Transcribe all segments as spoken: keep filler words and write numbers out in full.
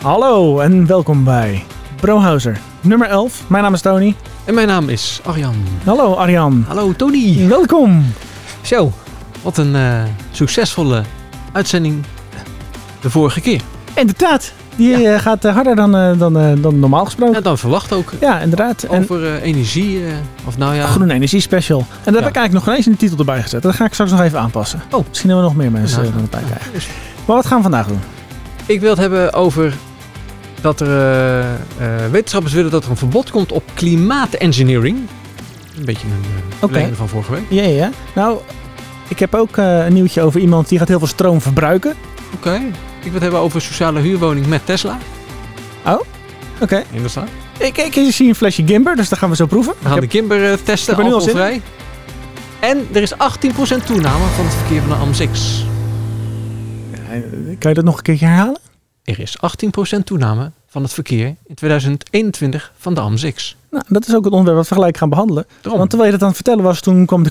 Hallo en welkom bij Brohouser nummer elf. Mijn naam is Tony. En mijn naam is Arjan. Hallo Arjan. Hallo Tony. Welkom. Zo, wat een uh, succesvolle uitzending de vorige keer. Inderdaad, die ja. gaat uh, harder dan, uh, dan, uh, dan normaal gesproken. Ja, dan verwacht ook. Ja, inderdaad. Over uh, energie, uh, of nou ja... Groene energie special. En daar ja. heb ik eigenlijk nog geen eens in de titel erbij gezet. Dat ga ik straks nog even aanpassen. Oh. Misschien hebben we nog meer mensen ja. dan erbij krijgen. Maar wat gaan we vandaag doen? Ik wil het hebben over dat er uh, uh, wetenschappers willen dat er een verbod komt op klimaatengineering. Een beetje een uh, verlenging okay. van vorige week. Ja, ja. Nou, ik heb ook uh, een nieuwtje over iemand die gaat heel veel stroom verbruiken. Oké. Okay. Ik wil het hebben over sociale huurwoning met Tesla. Oh, oké. Okay. Interessant. Ik, ik, ik zie een flesje Gimber, dus dat gaan we zo proeven. We gaan heb, de Gimber uh, testen, alcoholvrij. En er is achttien procent toename van het verkeer van de A M six. Ja, kan je dat nog een keertje herhalen? Er is achttien procent toename van het verkeer in tweeduizend eenentwintig van de A M six. Nou, dat is ook het onderwerp wat we gelijk gaan behandelen. Daarom. Want terwijl je dat aan het vertellen was, toen kwam de...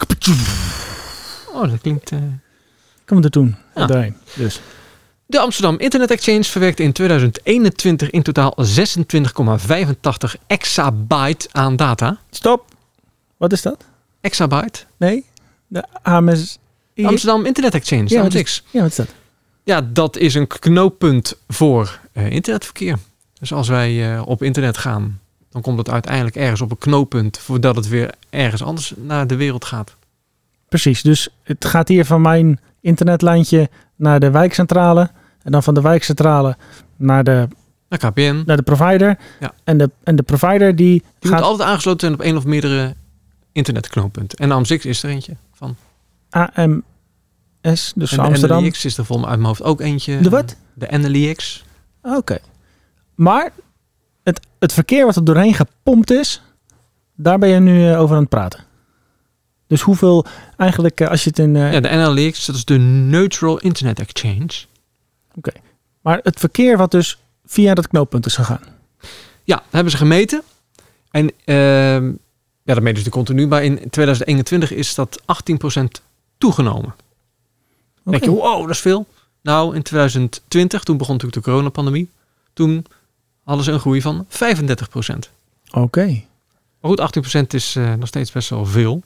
Oh, dat klinkt... Uh... Kwam er toen ja. doorheen. Dus. De Amsterdam Internet Exchange verwerkte in tweeduizend eenentwintig in totaal zesentwintig komma vijfentachtig exabyte aan data. Stop. Wat is dat? Exabyte? Nee. De A M S... De Amsterdam Internet Exchange, ja, A M six. Ja, wat is dat? Ja, dat is een knooppunt voor uh, internetverkeer. Dus als wij uh, op internet gaan, dan komt het uiteindelijk ergens op een knooppunt voordat het weer ergens anders naar de wereld gaat. Precies, dus het gaat hier van mijn internetlijntje naar de wijkcentrale en dan van de wijkcentrale naar de, naar K P N, naar de provider. Ja. En, de, en de provider die, die gaat... moet altijd aangesloten zijn op één of meerdere internetknooppunten. En de A M six is er eentje van. A M S, dus en Amsterdam. de N L I X is er volgens mij uit mijn hoofd ook eentje. De wat? De N L I X. Oké. Okay. Maar het, het verkeer wat er doorheen gepompt is, daar ben je nu over aan het praten. Dus hoeveel eigenlijk, als je het in... Uh... Ja, de N L I X, dat is de Neutral Internet Exchange. Oké. Okay. Maar het verkeer wat dus via dat knooppunt is gegaan. Ja, dat hebben ze gemeten. En uh, ja, dat meten ze continu. Maar in tweeduizend eenentwintig is dat achttien procent toegenomen. Okay. Denk je, wow, dat is veel. Nou, in tweeduizend twintig, toen begon natuurlijk de coronapandemie. Toen hadden ze een groei van vijfendertig procent. Oké. Okay. Maar goed, achttien procent is uh, nog steeds best wel veel.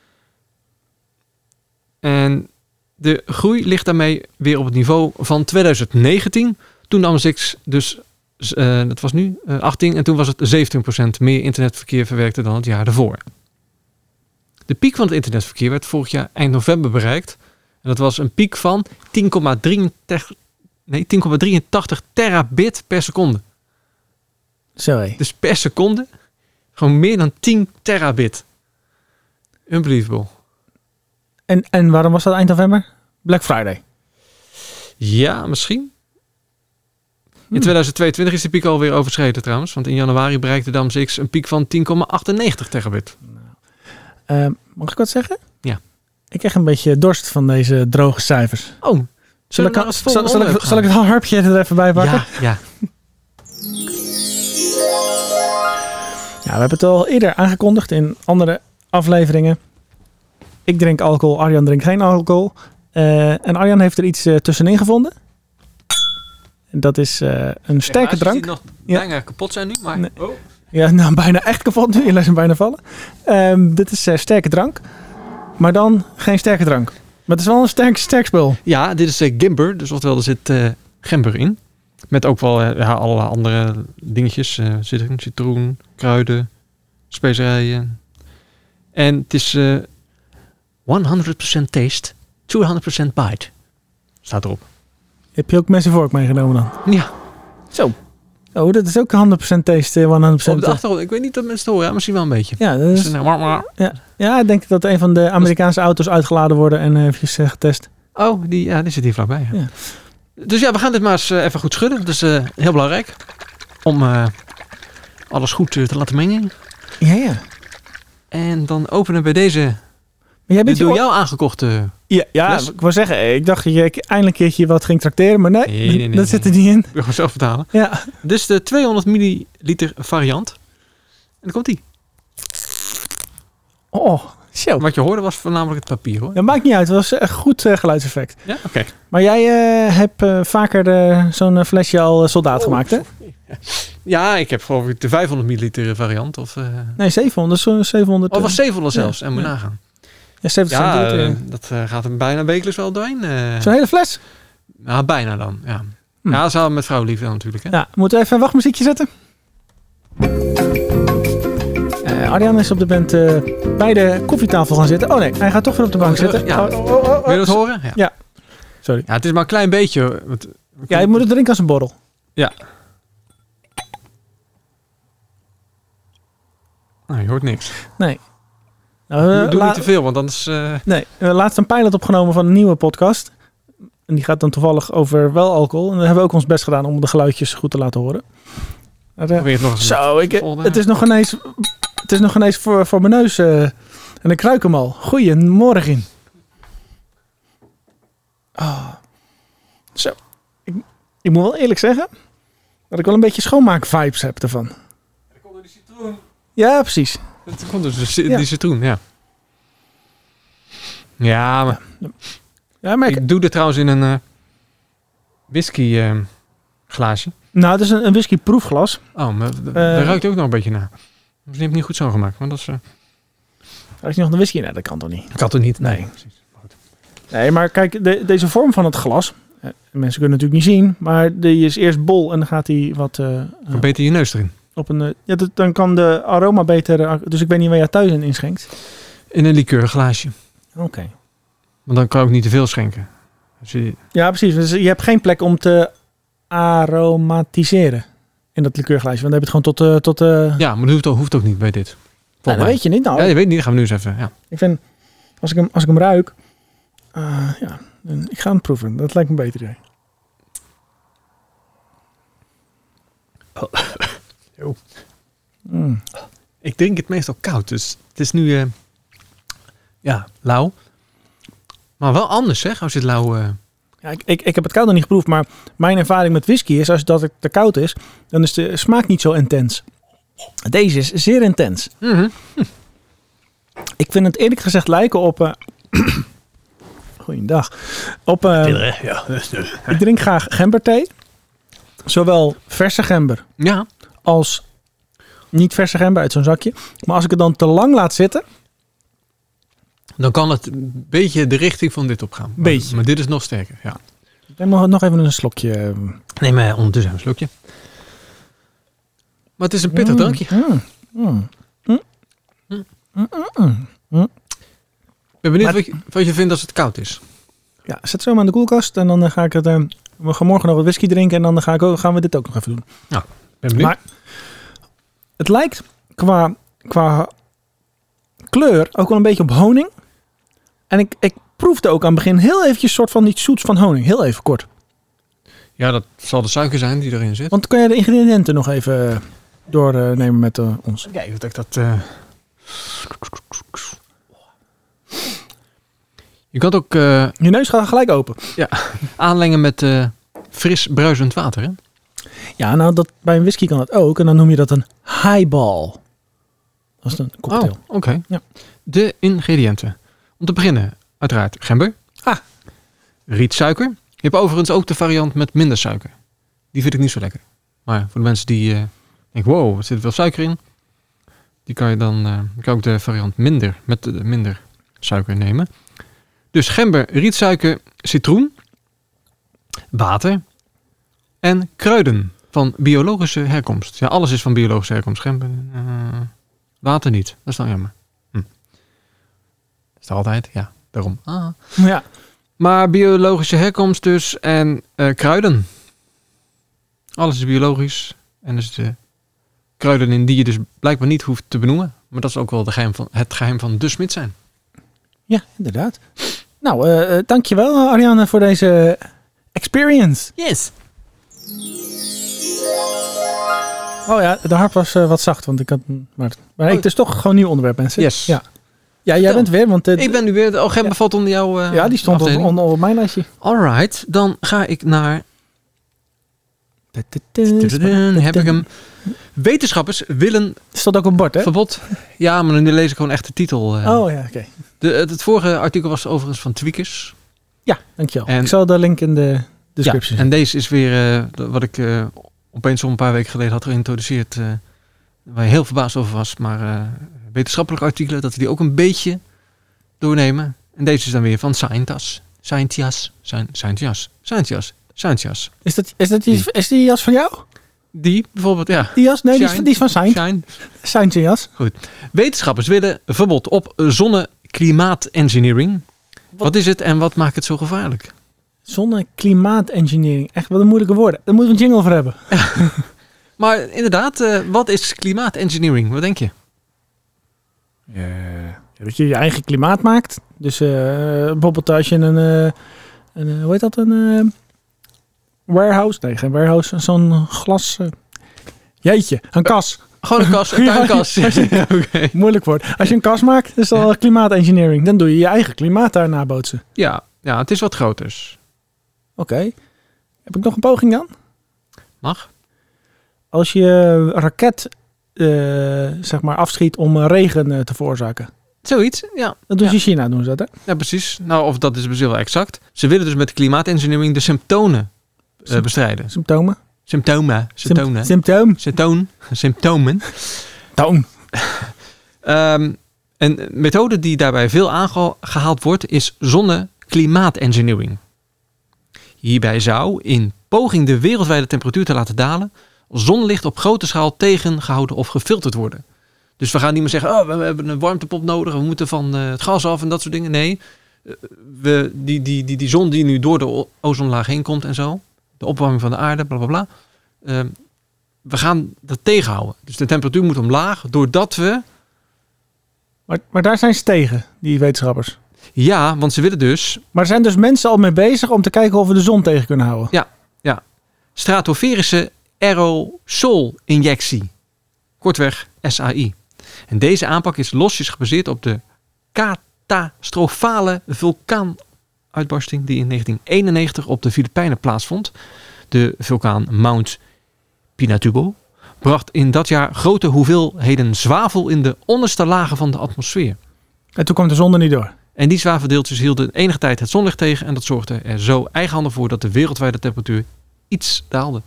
En de groei ligt daarmee weer op het niveau van tweeduizend negentien. Toen de A M six dus, uh, dat was nu uh, achttien en toen was het zeventien procent meer internetverkeer verwerkte dan het jaar daarvoor. De piek van het internetverkeer werd vorig jaar eind november bereikt. En dat was een piek van tien komma drieëntachtig terabit per seconde. Zo hé. Dus per seconde gewoon meer dan tien terabit. Unbelievable. En, en waarom was dat eind november? Black Friday. Ja, misschien. In tweeduizend tweeëntwintig is de piek alweer overschreden trouwens. Want in januari bereikte de A M six een piek van tien komma achtennegentig terabit. Uh, mag ik wat zeggen? Ja. Ik krijg een beetje dorst van deze droge cijfers. Oh, zal, ik, al, zal, zal, ik, zal ik het harpje er even bij pakken? Ja, ja. Ja, we hebben het al eerder aangekondigd in andere afleveringen. Ik drink alcohol, Arjan drinkt geen alcohol. Uh, en Arjan heeft er iets uh, tussenin gevonden. En dat is uh, een sterke drank. Die nog ja. bijna kapot zijn nu, maar... Nee. Oh. Ja, nou bijna echt kapot nu. Je laat hem bijna vallen. Um, dit is uh, sterke drank. Maar dan geen sterke drank. Maar het is wel een sterk, sterk spul. Ja, dit is uh, Gimber. Dus oftewel, er zit uh, gember in. Met ook wel uh, ja, allerlei andere dingetjes. Uh, zitten citroen, kruiden, specerijen. En het is uh, honderd procent taste, tweehonderd procent bite. Staat erop. Heb je ook mes en vork meegenomen dan? Ja. Zo. Oh, dat is ook honderd procent taste, honderd procent. Op de achtergrond, ik weet niet dat mensen het horen. Ja, misschien wel een beetje. Ja, dat is, dus, uh, ja, ja, ik denk dat een van de Amerikaanse auto's uitgeladen worden en eventjes uh, getest. Oh, die, ja, die zit hier vlakbij. Ja. Ja. Dus ja, we gaan dit maar eens uh, even goed schudden. Dat is uh, heel belangrijk. Om uh, alles goed uh, te laten mengen. Ja, ja. En dan openen we deze... Maar jij bent de door je... jou aangekochte... Ja, ja ik wou zeggen, ik dacht dat je eindelijk een keertje wat ging trakteren, maar nee, nee, nee, nee dat nee, zit er niet in. Ik wil gewoon zelf vertalen. Ja. Dit is de tweehonderd milliliter variant. En dan komt die. Oh, Zo. Wat je hoorde was voornamelijk het papier, hoor. Dat maakt niet uit. Het was een goed uh, geluidseffect. Ja, oké. Okay. Maar jij uh, hebt uh, vaker uh, zo'n uh, flesje al uh, soldaat oh, gemaakt, hè? Ja, ik heb geloof ik de vijfhonderd milliliter variant. Of, uh... Nee, zevenhonderd. Zo zevenhonderd. Oh, was zevenhonderd zelfs. Ja. En moet ja. nagaan. Ja, zeventig ja uh, uh, dat uh, gaat er bijna wekelijks wel doorheen. Uh... Zo'n hele fles? Ja, bijna dan, ja. Hm. Ja, samen met vrouw lief dan natuurlijk, hè? Ja, moeten we even een wachtmuziekje zetten? Uh, Arjan is op de band uh, bij de koffietafel gaan zitten. Oh nee, hij gaat toch weer op de bank oh, zitten. Ja. Oh, oh, oh, oh. Wil je dat horen? Ja. ja. Sorry. Ja, het is maar een klein beetje. Want, ja, je moet het drinken als een borrel. Ja. Nou, je hoort niks. Nee. Nou, uh, doe doe la- niet te veel, want anders... Uh... Nee, we hebben laatst een pilot opgenomen van een nieuwe podcast. En die gaat dan toevallig over wel alcohol. En dan hebben we ook ons best gedaan om de geluidjes goed te laten horen. Maar, uh, het nog zo, ik, het is nog ineens, het is nog ineens voor, voor mijn neus. Uh, en ik ruik hem al. Goeiemorgen. Oh. Zo. Ik, ik moet wel eerlijk zeggen dat ik wel een beetje schoonmaak-vibes heb ervan. Dat komt door die citroen. Ja, precies. Dat komt door die ja. citroen, ja. Ja, maar... Ja, maar ik, ik doe dit trouwens in een uh, whisky uh, glaasje. Nou, het is een, een whisky proefglas. Oh, maar d- uh, daar ruikt ook nog een beetje naar. Misschien heb ik niet goed zo gemaakt, maar dat is... Uh... Ruikt je nog een whisky? Nee, dat kan toch niet? Dat kan toch niet? Nee. Nee, precies. Nee, maar kijk, de, deze vorm van het glas... Uh, mensen kunnen het natuurlijk niet zien, maar die is eerst bol en dan gaat hij wat... Uh, uh, beter je neus erin. Op een, uh, ja, dat, dan kan de aroma beter... Uh, dus ik weet niet waar je thuis in inschenkt. In een likeurglaasje. Oké. Okay. Want dan kan je ook niet te veel schenken. Dus je... Ja, precies. Dus je hebt geen plek om te aromatiseren in dat likeurglaasje. Want dan heb je het gewoon tot... Uh, tot uh... Ja, maar dat hoeft, hoeft ook niet bij dit. Nou, dat weet je niet. Nou. Ja, je weet niet. Dan gaan we nu eens even... Ja. Ik vind, als ik hem, als ik hem ruik... Uh, ja, ik ga hem proeven. Dat lijkt me beter idee. Oh. Mm. Ik drink het meestal koud, dus het is nu... Uh, ja, lauw. Maar wel anders, zeg, als je het lauw... Uh... Ja, ik, ik, ik heb het koud nog niet geproefd, maar mijn ervaring met whisky is, als dat het te koud is, dan is de smaak niet zo intens. Deze is zeer intens. Mm-hmm. Hm. Ik vind het eerlijk gezegd lijken op... Uh... Goeiedag. Op, uh... ja. Ik drink graag gemberthee. Zowel verse gember ja. als niet verse gember uit zo'n zakje. Maar als ik het dan te lang laat zitten... Dan kan het een beetje de richting van dit opgaan. Beetje. Maar, maar dit is nog sterker, ja. Ik neem nog even een slokje. Neem maar ondertussen een slokje. Maar het is een pittig mm, drankje. Mm, mm, mm, mm, mm, mm, mm. Ik ben benieuwd maar, wat, je, wat je vindt als het koud is. Ja, zet zo maar in de koelkast. En dan uh, ga ik het... Uh, we gaan morgen nog wat whisky drinken. En dan ga ik ook, gaan we dit ook nog even doen. Nou, ben benieuwd. Maar het lijkt qua, qua kleur ook wel een beetje op honing. En ik, ik proefde ook aan het begin heel eventjes soort van iets zoets van honing. Heel even kort. Ja, dat zal de suiker zijn die erin zit. Want kan jij de ingrediënten nog even doornemen uh, met uh, ons? Kijk, dat ik dat... Uh... Je kan het ook... Uh... Je neus gaat gelijk open. Ja, aanlengen met uh, fris bruisend water, hè? Ja, nou, dat, bij een whisky kan dat ook. En dan noem je dat een highball. Dat is een cocktail. Oh, oké. Okay. Ja. De ingrediënten. Om te beginnen, uiteraard gember. Ah. Rietsuiker. Je hebt overigens ook de variant met minder suiker. Die vind ik niet zo lekker. Maar voor de mensen die uh, denken, wow, er zit veel suiker in. Die kan je dan uh, kan ook de variant minder, met de, de minder suiker nemen. Dus gember, rietsuiker, citroen, water en kruiden van biologische herkomst. Ja, alles is van biologische herkomst. Gember, uh, water niet. Dat is dan jammer. Hm. Is dat altijd? Ja, daarom. Ah. Ja. Maar biologische herkomst dus en uh, kruiden. Alles is biologisch. En er zitten kruiden in die je dus blijkbaar niet hoeft te benoemen. Maar dat is ook wel de geheim van, het geheim van de smid zijn. Ja, inderdaad. Nou, uh, dankjewel Ariane voor deze experience. Yes. Oh ja, de harp was uh, wat zacht, want ik had... Maar, maar oh. het is toch gewoon een nieuw onderwerp, mensen. Yes. Ja, ja jij bent weer, want... Uh, ik ben nu weer... Oh, Gember ja. valt onder jouw uh, Ja, die stond onder, onder, onder mijn lijstje. Alright, dan ga ik naar... Heb ik hem. Wetenschappers willen... Staat ook op bord, hè? Verbod. Ja, maar nu lees ik gewoon echt de titel. Uh. Oh ja, oké. Okay. Het, het vorige artikel was overigens van Tweakers. Ja, dankjewel. En, ik zal de link in de description. Ja, en deze is weer uh, wat ik uh, opeens al een paar weken geleden had geïntroduceerd. Uh, waar je heel verbaasd over was. Maar uh, wetenschappelijke artikelen, dat we die ook een beetje doornemen. En deze is dan weer van Scientas. Scientias. Scientias. Scientias. Scientias. Is dat, is dat die, die. Is die jas van jou? Die bijvoorbeeld, ja. Die jas? Nee, die is, die is van Shine. Shine jas. Goed. Wetenschappers willen verbod op zonne-klimaat-engineering. Wat? wat is het en wat maakt het zo gevaarlijk? Zonne-klimaat-engineering. Echt wat een moeilijke woorden. Daar moeten we een jingle voor hebben. Ja. Maar inderdaad, uh, wat is klimaat-engineering? Wat denk je? Uh, dat je je eigen klimaat maakt. Dus uh, bijvoorbeeld als je een, uh, een uh, hoe heet dat, een uh, warehouse, nee geen warehouse, zo'n glas, uh, jeetje, een kas. Gewoon een kas, een tuinkas. Ja, ja, okay. Moeilijk woord. Als je een kas maakt, is dat ja. Klimaatengineering. Dan doe je je eigen klimaat daar nabootsen. Ja, ja, het is wat groters. Oké. Okay. Heb ik nog een poging dan? Mag. Als je raket uh, zeg maar afschiet om regen uh, te veroorzaken. Zoiets, ja. Dat doen ze ja. in China, doen ze dat, hè? Ja, precies. Nou, of dat is dus wel exact. Ze willen dus met klimaatengineering de symptomen uh, bestrijden. Symptomen? Symptomen. Symptomen. Symptoom. Symptoom. Symptomen. Toon. um, een methode die daarbij veel aangehaald wordt is zonne-klimaatengineering. Hierbij zou, in poging de wereldwijde temperatuur te laten dalen, zonlicht op grote schaal tegengehouden of gefilterd worden. Dus we gaan niet meer zeggen, oh, we hebben een warmtepomp nodig, we moeten van uh, het gas af en dat soort dingen. Nee, we, die, die, die, die zon die nu door de ozonlaag heen komt en zo, de opwarming van de aarde, bla bla bla. Uh, we gaan dat tegenhouden. Dus de temperatuur moet omlaag, doordat we... Maar, maar daar zijn ze tegen, die wetenschappers. Ja, want ze willen dus... Maar er zijn dus mensen al mee bezig om te kijken of we de zon tegen kunnen houden. Ja, ja. Stratosferische aerosolinjectie. Kortweg S A I. En deze aanpak is losjes gebaseerd op de catastrofale vulkaanuitbarsting die in negentien eenennegentig op de Filipijnen plaatsvond. De vulkaan Mount Pinatubo bracht in dat jaar grote hoeveelheden zwavel in de onderste lagen van de atmosfeer. En toen kwam de zon er niet door. En die zwaveldeeltjes hielden enige tijd het zonlicht tegen en dat zorgde er zo eigenhandig voor dat de wereldwijde temperatuur iets daalde.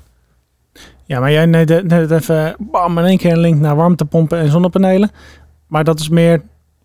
Ja, maar jij net, net even bam, in één keer een link naar warmtepompen en zonnepanelen. Maar dat is meer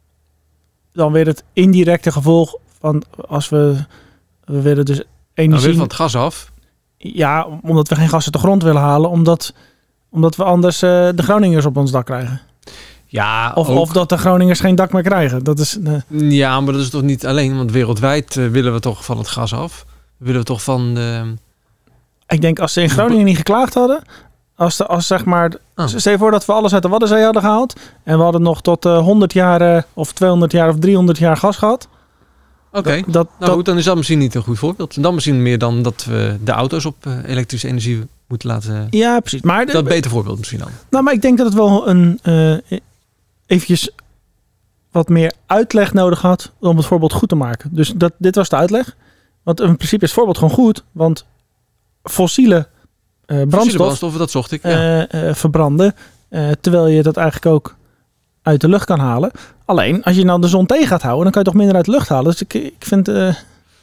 dan weer het indirecte gevolg van als we, we willen dus energie... Nou, weer van het gas af. Ja, omdat we geen gas uit de grond willen halen, omdat, omdat we anders uh, de Groningers op ons dak krijgen. Ja, of, of dat de Groningers geen dak meer krijgen. Dat is, uh... Ja, maar dat is toch niet alleen, want wereldwijd uh, willen we toch van het gas af. Willen we toch van... De... Ik denk als ze in Groningen niet geklaagd hadden, als, de, als zeg maar, oh. stel je voor dat we alles uit de Waddenzee hadden gehaald en we hadden nog tot uh, honderd jaar uh, of tweehonderd jaar of driehonderd jaar gas gehad. Oké, okay. nou dat, goed, dan is dat misschien niet een goed voorbeeld. Dan misschien meer dan dat we de auto's op uh, elektrische energie moeten laten... Ja, precies. Maar dat is een beter voorbeeld misschien dan. Nou, maar ik denk dat het wel een uh, eventjes wat meer uitleg nodig had om het voorbeeld goed te maken. Dus dat, dit was de uitleg. Want in principe is het voorbeeld gewoon goed, want fossiele uh, brandstof, fossiele brandstoffen, dat zocht ik, ja. uh, uh, verbranden, uh, terwijl je dat eigenlijk ook uit de lucht kan halen. Alleen, als je nou de zon tegen gaat houden, dan kan je toch minder uit de lucht halen. Dus ik, ik vind... Uh...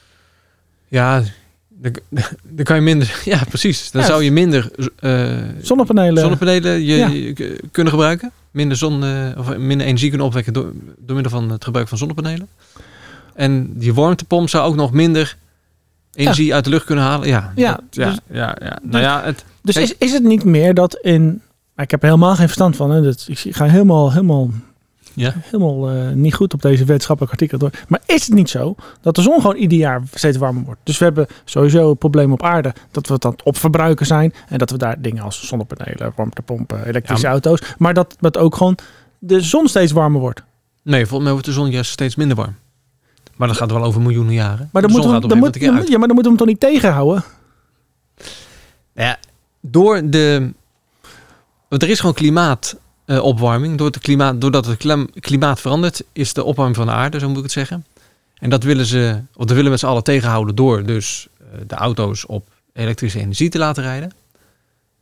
Ja, dan, dan kan je minder... Ja, precies. Dan ja, zou je minder... Uh, zonnepanelen. Zonnepanelen je, ja. je kunnen gebruiken. Minder, zon, uh, of minder energie kunnen opwekken door, door middel van het gebruik van zonnepanelen. En die warmtepomp zou ook nog minder energie ja. uit de lucht kunnen halen. Ja, ja, dat, ja, dus, ja, ja. Nou ja, het, dus is, is het niet meer dat in... Ik heb er helemaal geen verstand van. Hè. Dat, ik ga helemaal, helemaal, ja. helemaal uh, niet goed op deze wetenschappelijke artikelen door. Maar is het niet zo dat de zon gewoon ieder jaar steeds warmer wordt? Dus we hebben sowieso een probleem op aarde dat we het aan het opverbruiken zijn. En dat we daar dingen als zonnepanelen, warmtepompen, elektrische ja, maar, auto's. Maar dat het ook gewoon de zon steeds warmer wordt. Nee, volgens mij wordt de zon juist steeds minder warm. Maar dat gaat wel over miljoenen jaren. Maar dan, moeten we, dan, moet, ja, maar dan moeten we hem toch niet tegenhouden? Ja, door de... Want er is gewoon klimaatopwarming. Uh, Door het klimaat, doordat het klimaat verandert, is de opwarming van de aarde, zo moet ik het zeggen. En dat willen ze, of dat willen we met z'n allen tegenhouden door dus uh, de auto's op elektrische energie te laten rijden.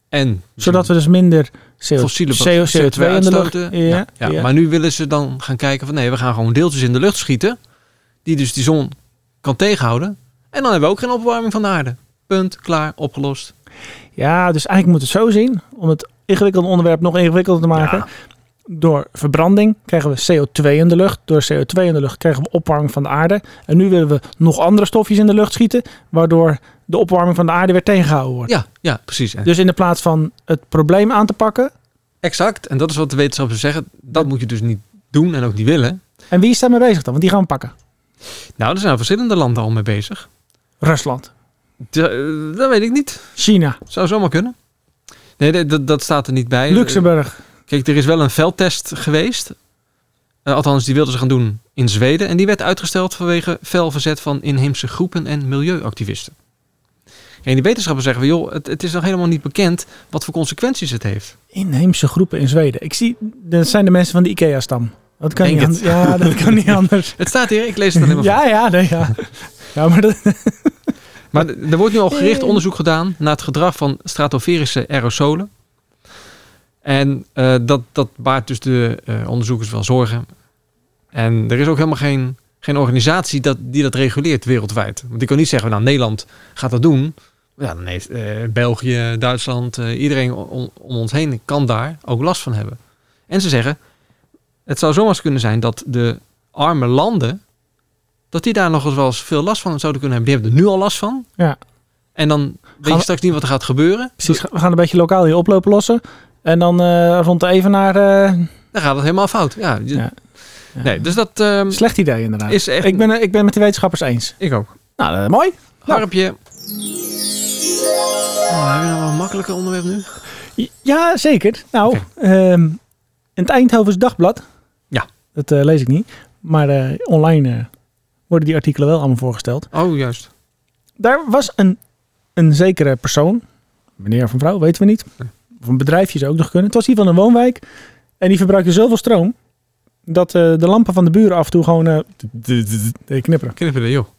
En Zodat we dus minder C O, fossiele C O twee in de lucht... Ja, Ja, ja. ja. Maar nu willen ze dan gaan kijken van nee, we gaan gewoon deeltjes in de lucht schieten. Die dus die zon kan tegenhouden. En dan hebben we ook geen opwarming van de aarde. Punt, klaar, opgelost. Ja, dus eigenlijk moet het zo zien. Om het ingewikkelde onderwerp nog ingewikkelder te maken. Ja. Door verbranding krijgen we C O twee in de lucht. Door C O twee in de lucht krijgen we opwarming van de aarde. En nu willen we nog andere stofjes in de lucht schieten. Waardoor de opwarming van de aarde weer tegengehouden wordt. Ja, ja, precies. Dus in de plaats van het probleem aan te pakken. Exact. En dat is wat de wetenschappers zeggen. Dat moet je dus niet doen en ook niet willen. En wie is daarmee bezig dan? Want die gaan we pakken. Nou, er zijn verschillende landen al mee bezig. Rusland. De, dat weet ik niet. China. Zou zomaar kunnen. Nee, dat, dat staat er niet bij. Luxemburg. Kijk, er is wel een veldtest geweest. Uh, althans, die wilden ze gaan doen in Zweden. En die werd uitgesteld vanwege fel verzet van inheemse groepen en milieuactivisten. En die wetenschappers zeggen, joh, het, het is nog helemaal niet bekend wat voor consequenties het heeft. Inheemse groepen in Zweden. Ik zie, dat zijn de mensen van de IKEA-stam. Dat kan Denk niet het. anders. Ja, dat kan niet anders. Het staat hier, ik lees het alleen maar Ja, ja, nee, ja. Ja, maar dat... Maar er wordt nu al gericht onderzoek gedaan naar het gedrag van stratosferische aerosolen. En uh, dat, dat baart dus de uh, onderzoekers wel zorgen. En er is ook helemaal geen, geen organisatie dat, die dat reguleert wereldwijd. Want ik kan niet zeggen, nou Nederland gaat dat doen. Ja, nee, uh, België, Duitsland, uh, iedereen om, om ons heen kan daar ook last van hebben. En ze zeggen, het zou zomaar kunnen zijn dat de arme landen, dat die daar nog eens wel eens veel last van zouden kunnen hebben. Die hebben er nu al last van. Ja. En dan weet je straks niet wat er gaat gebeuren. Precies, we gaan een beetje lokaal hier oplopen lossen. En dan uh, rond de Evenaar... Uh... Dan gaat het helemaal fout. Ja. Ja. Ja. Nee, dus dat... Um, Slecht idee inderdaad. Is echt... ik, ben, ik ben met de wetenschappers eens. Ik ook. Nou, uh, mooi. Harpje. Oh, hebben we nou een makkelijker onderwerp nu? Ja, zeker. Nou, okay. um, in het Eindhovens Dagblad. Ja. Dat uh, lees ik niet. Maar uh, online uh, worden die artikelen wel allemaal voorgesteld. Oh, juist. Daar was een, een zekere persoon. Meneer of mevrouw, weten we niet. Nee. Of een bedrijfje zou ook nog kunnen. Het was hier van een woonwijk. En die verbruikte zoveel stroom. Dat uh, de lampen van de buren af en toe gewoon uh, knipperen. Knipperen, joh.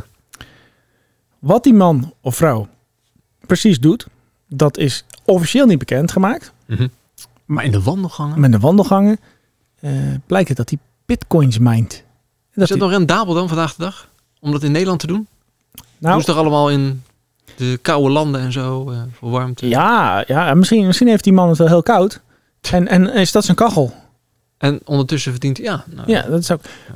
Wat die man of vrouw precies doet, dat is officieel niet bekendgemaakt. Mm-hmm. Maar in de wandelgangen? Met de wandelgangen uh, blijkt het dat hij bitcoins mijnt. Dat is het die... nog rendabel dan vandaag de dag? Om dat in Nederland te doen? Nou, doen ze toch allemaal in de koude landen en zo, uh, voor warmte? Ja, ja misschien, misschien heeft die man het wel heel koud. En, en is dat zijn kachel? En ondertussen verdient hij, ja. Nou, ja, dat is ook... Ja.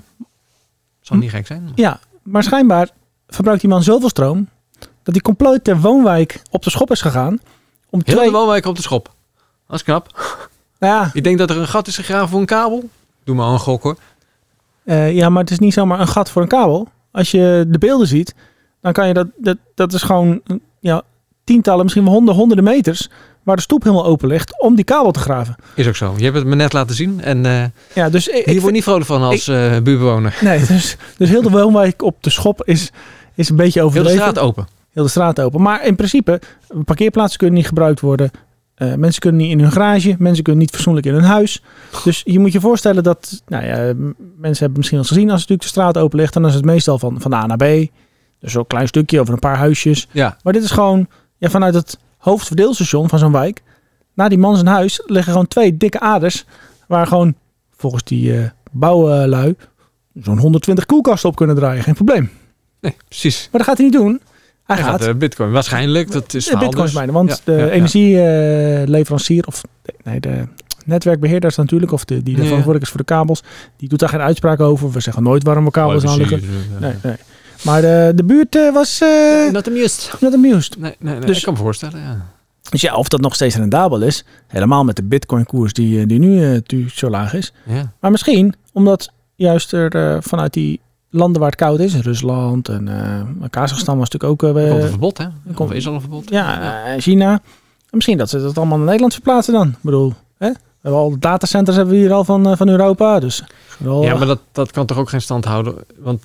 Zal niet gek zijn. Maar... Ja, maar schijnbaar verbruikt die man zoveel stroom dat hij compleet de woonwijk op de schop is gegaan. Om Heel twee... de woonwijk op de schop. Dat is knap. Ja. Ik denk dat er een gat is gegraven voor een kabel. Doe maar een gok hoor. Uh, ja, maar het is niet zomaar een gat voor een kabel. Als je de beelden ziet, dan kan je dat... Dat, dat is gewoon ja, tientallen, misschien wel honderden, honderden meters waar de stoep helemaal open ligt om die kabel te graven. Is ook zo. Je hebt het me net laten zien. En uh, ja, dus ik, hier word je niet vrolijk van als ik, uh, buurtbewoner. Nee, dus, dus heel de woonwijk op de schop is, is een beetje overdreven. Heel de straat open. Heel de straat open. Maar in principe, parkeerplaatsen kunnen niet gebruikt worden. Uh, mensen kunnen niet in hun garage. Mensen kunnen niet fatsoenlijk in hun huis. Dus je moet je voorstellen dat... Nou ja, mensen hebben misschien al gezien als het natuurlijk de straat open ligt. Dan is het meestal van, van A naar B. Dus zo'n klein stukje over een paar huisjes. Ja. Maar dit is gewoon ja, vanuit het hoofdverdeelstation van zo'n wijk. Naar die man zijn huis liggen gewoon twee dikke aders. Waar gewoon volgens die uh, bouwlui zo'n honderdtwintig koelkasten op kunnen draaien. Geen probleem. Nee, precies. Maar dat gaat hij niet doen. Hij, hij gaat, gaat uh, bitcoin. Waarschijnlijk. Dat is de bitcoins dus. mijnen. Want ja, de ja, energieleverancier uh, of nee, de netwerkbeheerders natuurlijk. Of de, die ja. verantwoordelijk is voor de kabels. Die doet daar geen uitspraak over. We zeggen nooit waarom we kabels oh, aanleggen. Nee, nee. Maar de, de buurt uh, was... Uh, not amused. Not amused. Nee, nee, nee dus, ik kan me voorstellen, ja. Dus ja, of dat nog steeds rendabel is. Helemaal met de bitcoin-koers die, die nu uh, zo laag is. Ja. Maar misschien omdat juist er uh, vanuit die landen waar het koud is. Rusland en uh, Kazachstan was natuurlijk ook... Uh, er komt een verbod, hè? Er komt, is al een verbod. Ja, uh, China. En misschien dat ze dat allemaal naar Nederland verplaatsen dan. Ik bedoel, hè? We hebben al de datacenters hebben we hier al van, uh, van Europa. Dus wel, ja, maar dat, dat kan toch ook geen stand houden? Want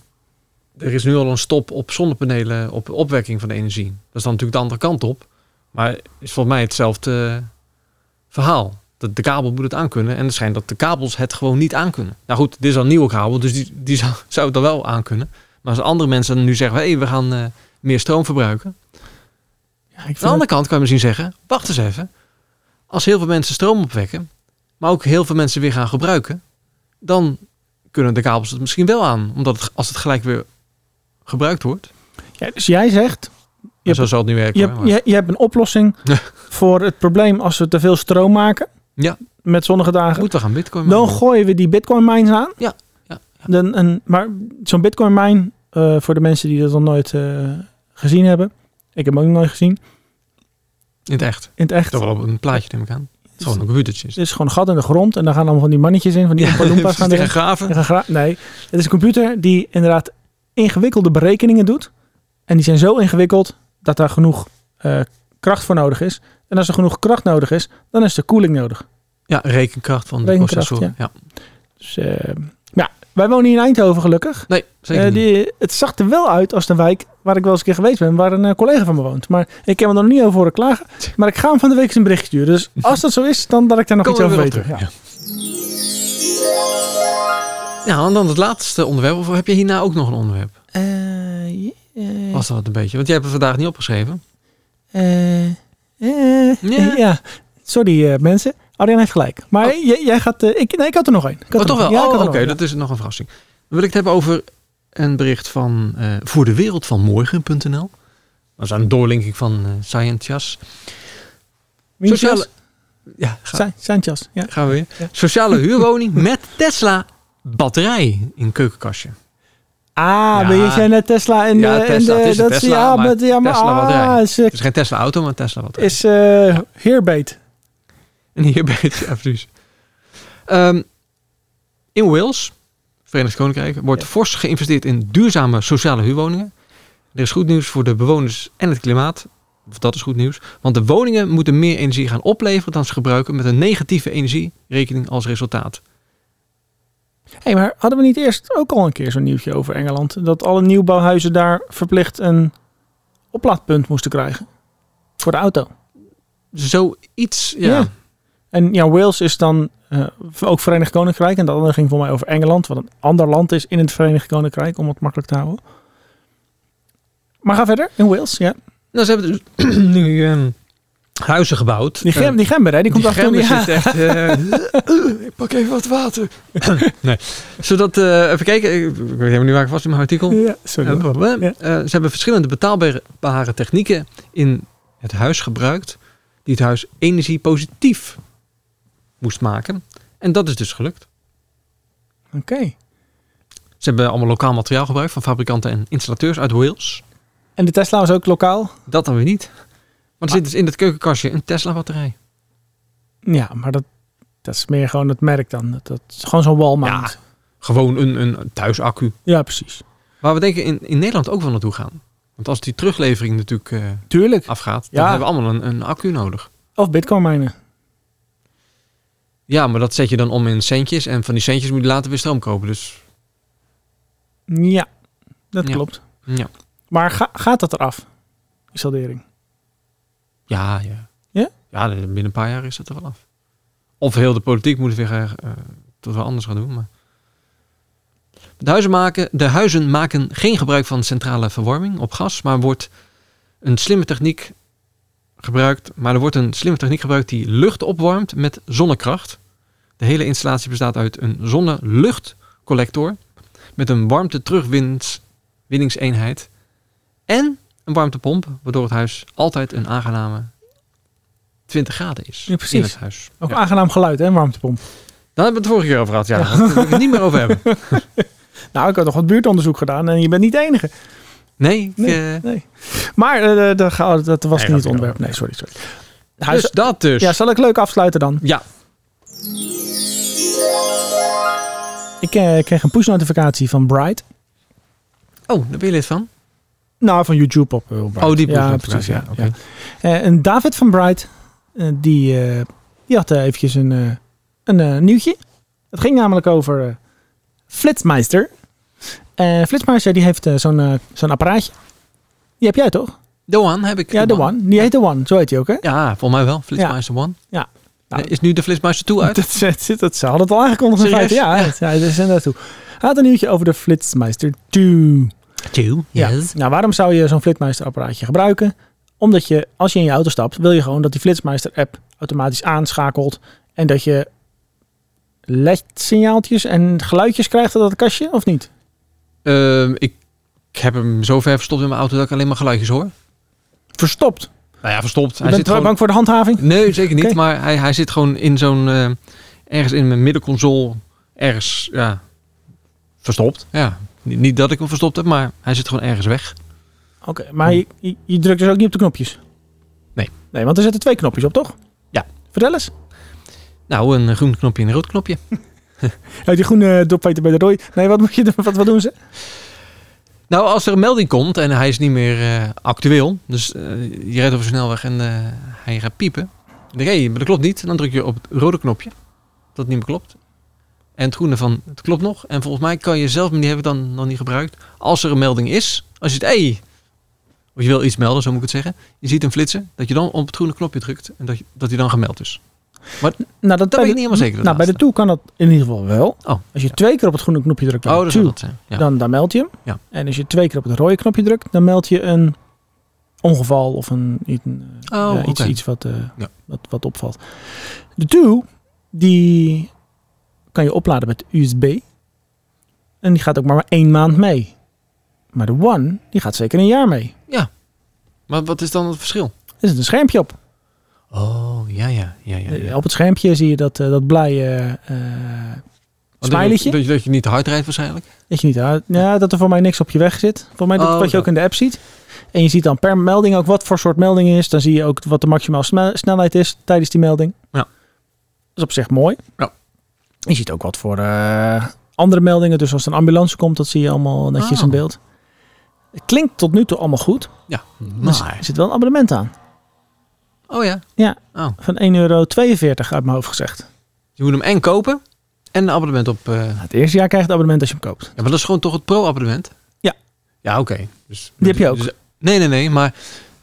er is nu al een stop op zonnepanelen, op opwekking van de energie. Dat is dan natuurlijk de andere kant op. Maar is volgens mij hetzelfde verhaal. De, de kabel moet het aankunnen. En het schijnt dat de kabels het gewoon niet aankunnen. Nou goed, dit is al een nieuwe kabel. Dus die, die zou, zou het dan wel aankunnen. Maar als andere mensen nu zeggen... hé, hey, we gaan uh, meer stroom verbruiken. Ja, ik Aan de andere het... kant kan je misschien zeggen... wacht eens even. als heel veel mensen stroom opwekken, maar ook heel veel mensen weer gaan gebruiken, dan kunnen de kabels het misschien wel aan. Omdat het, als het gelijk weer gebruikt wordt. Ja, dus jij zegt... Je zo hebt, zal het niet werken. je, hoor, hebt, je, je hebt een oplossing voor het probleem als we te veel stroom maken. Ja. Met zonnige dagen. Moeten we gaan bitcoin Dan maken. gooien we die bitcoin mines aan. Ja. ja, ja. Dan, een, maar zo'n bitcoin mine, uh, voor de mensen die dat nog nooit uh, gezien hebben. Ik heb hem ook nog nooit gezien. In het echt? In het echt. Toch wel op een plaatje neem ik aan. Het is gewoon een computertje. Het is gewoon een gat in de grond. En daar gaan allemaal van die mannetjes in. Van die Oompa Loompas gaan erin. graven. Die gaan gra- nee, het is een computer die inderdaad ingewikkelde berekeningen doet. En die zijn zo ingewikkeld dat daar genoeg uh, kracht voor nodig is. En als er genoeg kracht nodig is, dan is er koeling nodig. Ja, rekenkracht van de rekenkracht, processor. Ja. Ja. Dus uh, ja, wij wonen hier in Eindhoven gelukkig. Nee, zeker uh, die, het zag er wel uit als de wijk waar ik wel eens een keer geweest ben, waar een uh, collega van me woont. Maar ik heb hem er nog niet over horen klagen. Maar ik ga hem van de week eens een bericht sturen. Dus als dat zo is, dan dat ik daar nog Kom iets over weet. Ja. Ja. ja, en dan het laatste onderwerp. Of heb je hierna ook nog een onderwerp? Uh, uh, Was dat wat een beetje? Want jij hebt het vandaag niet opgeschreven. Uh, uh, ja. ja. Sorry uh, mensen. Arjan heeft gelijk. Maar oh. jij, jij gaat... Uh, ik, nee, ik had er nog één. Oh, toch wel? Ja, oh, oké. Okay. Ja. Dat is nog een verrassing. Dan wil ik het hebben over een bericht van uh, voor de wereld van morgen punt n l. Dat is een doorlinking van uh, Scientias. Sociale... Ja, ga... Scientias. Ja. Gaan we weer. Ja. Sociale huurwoning met Tesla batterij in keukenkastje. Ah, ja. Ben je net Tesla en ja, de, Tesla, en de, het is dat Tesla, ja, maar met, ja, maar Tesla ah, batterij. Is, uh, het is geen Tesla auto, maar een Tesla batterij. Is uh, ja. Heerbeet. En Heerbeet, ja precies. Um, in Wales, Verenigd Koninkrijk, wordt ja. fors geïnvesteerd in duurzame sociale huurwoningen. Er is goed nieuws voor de bewoners en het klimaat. Of dat is goed nieuws. Want de woningen moeten meer energie gaan opleveren dan ze gebruiken, met een negatieve energierekening als resultaat. Hé, hey, maar hadden we niet eerst ook al een keer zo'n nieuwtje over Engeland? Dat alle nieuwbouwhuizen daar verplicht een oplaadpunt moesten krijgen. Voor de auto. Zoiets, ja. ja. En ja, Wales is dan uh, ook Verenigd Koninkrijk. En dat andere ging voor mij over Engeland. Wat een ander land is in het Verenigd Koninkrijk. Om het makkelijk te houden. Maar ga verder. In Wales, ja. Nou, ze hebben dus nu um, huizen gebouwd. Die, gem, die gember, hè? Die komt achter die ja. zit echt... Uh, ik pak even wat water. nee. Zodat, uh, even kijken. Ik weet helemaal niet waar ik was in mijn artikel. Ja, sorry. Uh, ja. uh, ze hebben verschillende betaalbare technieken in het huis gebruikt. Die het huis energiepositief moest maken. En dat is dus gelukt. Oké. Okay. Ze hebben allemaal lokaal materiaal gebruikt van fabrikanten en installateurs uit Wales. En de Tesla was ook lokaal? Dat dan weer niet. Maar er zit dus in het keukenkastje een Tesla batterij. Ja, maar dat, dat is meer gewoon het merk dan. Dat, dat is gewoon zo'n wallmount. Ja, gewoon een, een thuisaccu. Ja, precies. Waar we denken in, in Nederland ook wel naartoe gaan. Want als die teruglevering natuurlijk uh, Tuurlijk. afgaat, ja. dan hebben we allemaal een, een accu nodig. Of bitcoin minen. Ja, maar dat zet je dan om in centjes. En van die centjes moet je later weer stroom kopen. Dus... Ja, dat ja. klopt. Ja. Maar ga, gaat dat eraf? Die saldering? Ja, ja. Ja? Ja, binnen een paar jaar is dat er wel af. Of heel de politiek moet weer uh, tot wel anders gaan doen. Maar... De, huizen maken, de huizen maken geen gebruik van centrale verwarming op gas. Maar wordt een slimme techniek gebruikt. Maar er wordt een slimme techniek gebruikt die lucht opwarmt met zonnekracht. De hele installatie bestaat uit een zonne-luchtcollector. Met een warmte terugwinningseenheid. En een warmtepomp, waardoor het huis altijd een aangename twintig graden is. Ja, precies. In het huis. Ook ja. aangenaam geluid, hè, een warmtepomp. Daar hebben we het vorige keer over gehad. Ja, ja. Daar wil ik het niet meer over hebben. Nou, ik had nog wat buurtonderzoek gedaan en je bent niet de enige. Nee. Nee, uh... nee. Maar uh, dat, dat was nee, niet het onderwerp. Nee, sorry. sorry. Huis, dus dat dus. Ja, zal ik leuk afsluiten dan? Ja. Ik uh, kreeg een push-notificatie van Bright. Oh, daar ben je lid van? Nou, van YouTube op uh, Bright. Oh, die ja, precies. Ja, ja, okay. ja. Uh, en David van Bright, uh, die, uh, die had uh, eventjes een, uh, een uh, nieuwtje. Het ging namelijk over uh, Flitsmeister. Uh, Flitsmeister die heeft uh, zo'n, uh, zo'n apparaatje. Die heb jij toch? The One heb ik. Ja, The One. one. Die heet The One. Zo heet hij ook, hè? Ja, volgens mij wel. Flitsmeister ja. One. Ja. Nou, is nu de Flitsmeister twee uit? Dat, dat, dat, dat, ze hadden het al aangekondigd. In feite. Ja, ja. ja, dat is naartoe. Hij had een nieuwtje over de Flitsmeister twee. Two, ja. yes. Nou, waarom zou je zo'n Flitsmeister apparaatje gebruiken? Omdat je, als je in je auto stapt, wil je gewoon dat die Flitsmeister app automatisch aanschakelt. En dat je L E D-signaaltjes en geluidjes krijgt uit dat kastje, of niet? Uh, ik, ik heb hem zo ver verstopt in mijn auto dat ik alleen maar geluidjes hoor. Verstopt? Nou ja, verstopt. Je hij bent zit gewoon... bang voor de handhaving? Nee, zeker niet. Okay. Maar hij, hij zit gewoon in zo'n... Uh, ergens in mijn middenconsole. Ergens, ja... Verstopt. Ja. Niet, niet dat ik hem verstopt heb, maar hij zit gewoon ergens weg. Oké, okay, maar je, je, je drukt dus ook niet op de knopjes? Nee. Nee, want er zitten twee knopjes op, toch? Ja. Vertel eens. Nou, een groen knopje en een rood knopje. Uit die groene doppeter bij de rooi. Nee, wat moet je wat, wat doen ze? Nou, als er een melding komt en hij is niet meer uh, actueel. Dus uh, je rijdt over de snelweg en uh, hij gaat piepen. Dan denk je, hey, maar dat klopt niet. En dan druk je op het rode knopje. Dat het niet meer klopt. En het groene van, het klopt nog. En volgens mij kan je zelf, maar die heb ik dan nog niet gebruikt. Als er een melding is, als je het, hey, of je wil iets melden, zo moet ik het zeggen. Je ziet een flitser, dat je dan op het groene knopje drukt. En dat, je, dat hij dan gemeld is. Maar nou, dat ben ik niet helemaal zeker. Nou, bij de Two kan dat in ieder geval wel. Oh, als je ja. twee keer op het groene knopje drukt, oh, dat two, dat zijn. Ja. Dan, dan meld je hem. Ja. En als je twee keer op het rode knopje drukt, dan meld je een ongeval of een, een oh, uh, iets, okay. iets wat, uh, ja. wat, wat opvalt. De Two, die kan je opladen met U S B. En die gaat ook maar één maand mee. Maar de One, die gaat zeker een jaar mee. Ja. Maar wat is dan het verschil? Er zit een schermpje op. Oh, ja, ja. ja, ja, ja. Op het schermpje zie je dat, uh, dat blije uh, smileytje. Dat je, dat je niet te hard rijdt waarschijnlijk? Dat je niet te hard... Ja, dat er voor mij niks op je weg zit. Voor mij dat oh, wat je dat. ook in de app ziet. En je ziet dan per melding ook wat voor soort melding is. Dan zie je ook wat de maximale snelheid is tijdens die melding. Ja. Dat is op zich mooi. Ja. Je ziet ook wat voor uh, andere meldingen. Dus als er een ambulance komt, dat zie je allemaal netjes oh. in beeld. Het klinkt tot nu toe allemaal goed. Ja, maar er zit wel een abonnement aan. Oh ja? Ja, oh. van één euro tweeënveertig uit mijn hoofd gezegd. Je moet hem en kopen en een abonnement op... Uh... Nou, het eerste jaar krijg je het abonnement als je hem koopt. Ja, maar dat is gewoon toch het pro-abonnement? Ja. Ja, oké. Okay. Dus, die heb je ook? Dus, nee, nee, nee, maar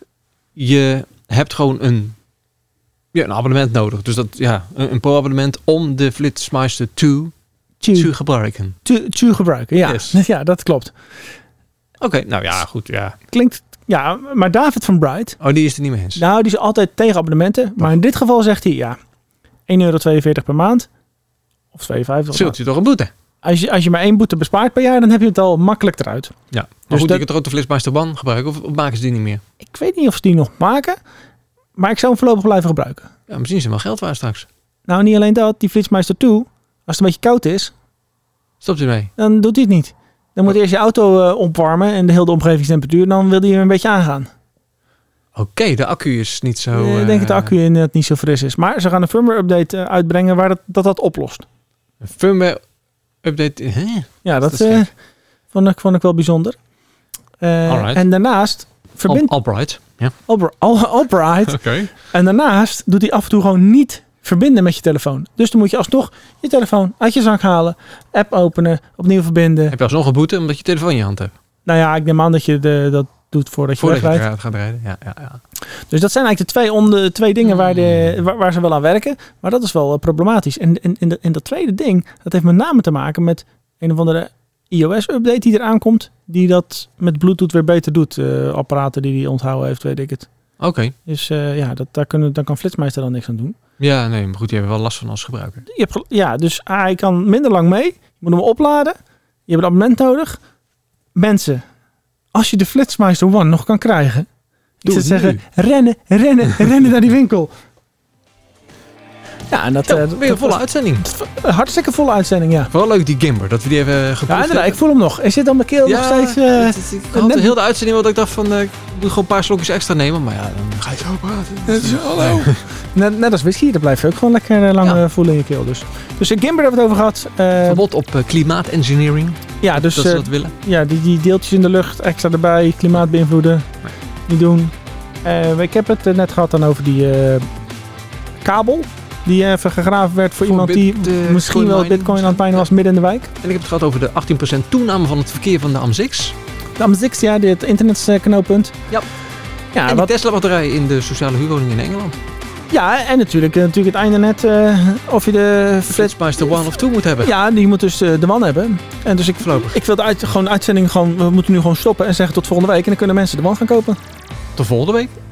je hebt gewoon een, ja, een abonnement nodig. Dus dat, ja, een, een pro-abonnement om de Flitsmeister two te gebruiken. Te gebruiken, ja. Yes. Ja, dat klopt. Oké, okay, nou ja, goed, ja. Klinkt... Ja, maar David van Bright... Oh, die is er niet mee eens. Nou, die is altijd tegen abonnementen. Maar in dit geval zegt hij, ja, één euro tweeënveertig per maand. Of twee euro vijftig. Zult je toch een boete? Als je, als je maar één boete bespaart per jaar, dan heb je het al makkelijk eruit. Ja, maar dus goed, dat... je kunt toch ook de Flitsmeister One gebruiken? Of, of maken ze die niet meer? Ik weet niet of ze die nog maken. Maar ik zou hem voorlopig blijven gebruiken. Ja, misschien is het wel geld waard straks. Nou, niet alleen dat. Die Flitsmeister two, als het een beetje koud is... Stopt u mee? Dan doet hij het niet. Dan moet je eerst je auto uh, opwarmen en de hele omgevingstemperatuur. Dan wil hij er een beetje aangaan. Oké, okay, de accu is niet zo... Uh, ik denk dat de accu in het niet zo fris is. Maar ze gaan een firmware update uh, uitbrengen waar dat, dat dat oplost. Een firmware update? Huh? Ja, dat, dat uh, vond, ik, vond ik wel bijzonder. Uh, en daarnaast... Verbind... Al, Albright. Ja. Albr- Al, Albright. Okay. En daarnaast doet hij af en toe gewoon niet verbinden met je telefoon. Dus dan moet je alsnog je telefoon uit je zak halen, app openen, opnieuw verbinden. Heb je alsnog een boete omdat je telefoon in je hand hebt? Nou ja, ik neem aan dat je de, dat doet voordat je voordat wegrijdt. je gaat rijden, ja, ja, ja. Dus dat zijn eigenlijk de twee, onder, twee dingen waar, de, waar, waar ze wel aan werken. Maar dat is wel uh, problematisch. En, en, en, de, en dat tweede ding, dat heeft met name te maken met een of andere iOS-update die eraan komt. Die dat met Bluetooth weer beter doet. Uh, apparaten die die onthouden heeft, weet ik het. Oké. Okay. Dus uh, ja, dat, daar, kunnen, daar kan Flitsmeister dan niks aan doen. Ja, nee, maar goed, je hebt er wel last van als gebruiker. Je hebt, ja, dus ah, je kan minder lang mee. Je moet hem opladen. Je hebt een abonnement nodig. Mensen, als je de Flitsmeister One nog kan krijgen. Ik zou zeggen, rennen, rennen, rennen naar die winkel. Ja, en dat... Ja, uh, weer een volle was, uitzending. Een hartstikke volle uitzending, ja. Vooral leuk die Gimber, dat we die even geproefd Ja, inderdaad, ik voel hem nog. Is dit dan mijn keel ja, nog steeds... Uh, het, het, ik had net... heel de uitzending wat ik dacht van, uh, ik moet gewoon een paar slokjes extra nemen. Maar ja, dan ga je zo praten. Het is, hallo. net, net als whisky, dat blijft ook gewoon lekker lang ja. voelen in je keel. Dus, dus de Gimber hebben we het over gehad. Uh, Verbod op uh, klimaatengineering. Ja, dus... Dat ze uh, dat willen. Ja, die, die deeltjes in de lucht extra erbij, klimaat beïnvloeden. Nee. Niet doen. Uh, ik heb het uh, net gehad dan over die uh, kabel. Die even gegraven werd voor, voor iemand bit, die uh, misschien wel bitcoin aan het pijnen was midden in de wijk. En ik heb het gehad over de achttien procent toename van het verkeer van de A M zes. De A M zes, ja, dit internetknooppunt. Ja. ja en wat... de Tesla-batterij in de sociale huurwoningen in Engeland. Ja, en natuurlijk, natuurlijk het einde net uh, of je de... Flitsmeister One of Two moet hebben. Ja, die moet dus uh, de One hebben. En dus ik, ik wil de uit, gewoon uitzending gewoon, we moeten nu gewoon stoppen en zeggen tot volgende week. En dan kunnen mensen de One gaan kopen. Tot volgende week.